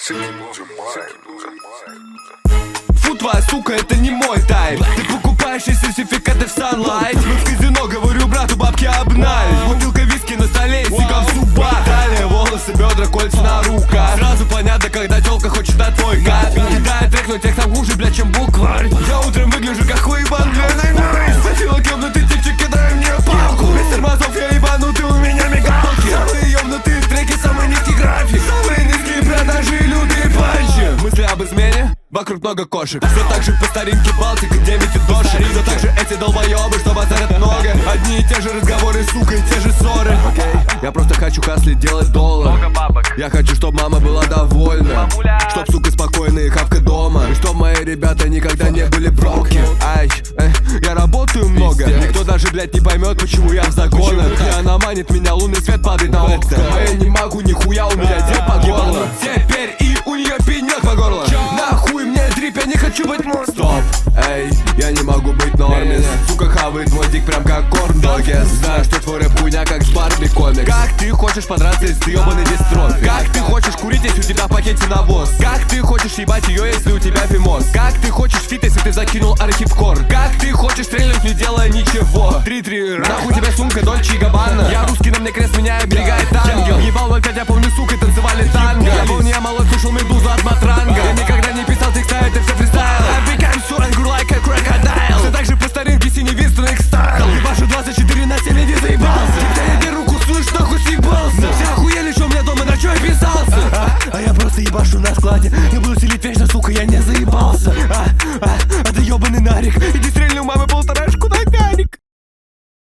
Фу, твоя сука, это не мой тайп. Ты покупаешь и сертификаты в Sunlight. Мы в казино, говорю брату, бабки обнали. Бутылка виски на столе, сига в зубах. Далее волосы, бедра, кольца на руках. Сразу понятно, когда тёлка хочет на твой кайф. Кидает трек, но тех там хуже, блядь, чем букварь. Я утром выгляжу как хуебан, блядь. Схватила кёбнутый типчик, кидай мне палку. Без тормозов я ебанутый, у меня мигалки. Самые ёбнутые треки, самый низкий график. Самые низкие продажи и лютые панчи. Мысли об измене? Вокруг много кошек. Все так же по старинке Балтика, 9 и дошек. Все так же эти долбоебы, что базарят много. Одни и те же разговоры, сука, и те же ссоры. Я просто хочу хаслить, делать доллар. Я хочу, чтоб мама была довольна. Чтоб, сука, спокойно и хавка дома. И чтоб мои ребята никогда не были броки. Ай, я работаю много. Никто даже, блядь, не поймет, почему я в загонах. И она манит меня, лунный свет падает на окна. А я не могу нихуя, у меня дед по горло. Теперь и у нее пенек по горло. Нахуй мне дрип, я не хочу быть монстром. Стоп, эй, я не могу быть нормис. Сука хавает мой дик прям как корн-доги. Знаю, что твой рэп хуйня как с Барби комикс. Как ты хочешь подраться, если ты ёбаный дистроф? Как ты хочешь курить, если у тебя в пакете навоз? Как ты хочешь ебать ее, если у тебя фимоз? Как ты хочешь фит, если ты закинул архивкор? Как ты хочешь стрелять, не делая ничего? 3-3, нахуй тебе сумка Дольче и Габбана. Я русский, на мне крест, меня оберегает ангел. Ебал 0,5, я помню, сука, танцевали танго. Я был не молод, слушал медузу от Матранга. Я никогда не писал текста, это все фристайл. I became so angry like a crocodile. Все так же по старинке, синий Винстон X-Style. Ебашу 24/7, не заебался. Когда я беру руку, слышь, нахуй съебался. Все охуели, что у меня дома, на чё я писался? А я просто ебашу на складе. Я буду селить вечно, сука, я не заебался. А ты ебаный нарик, иди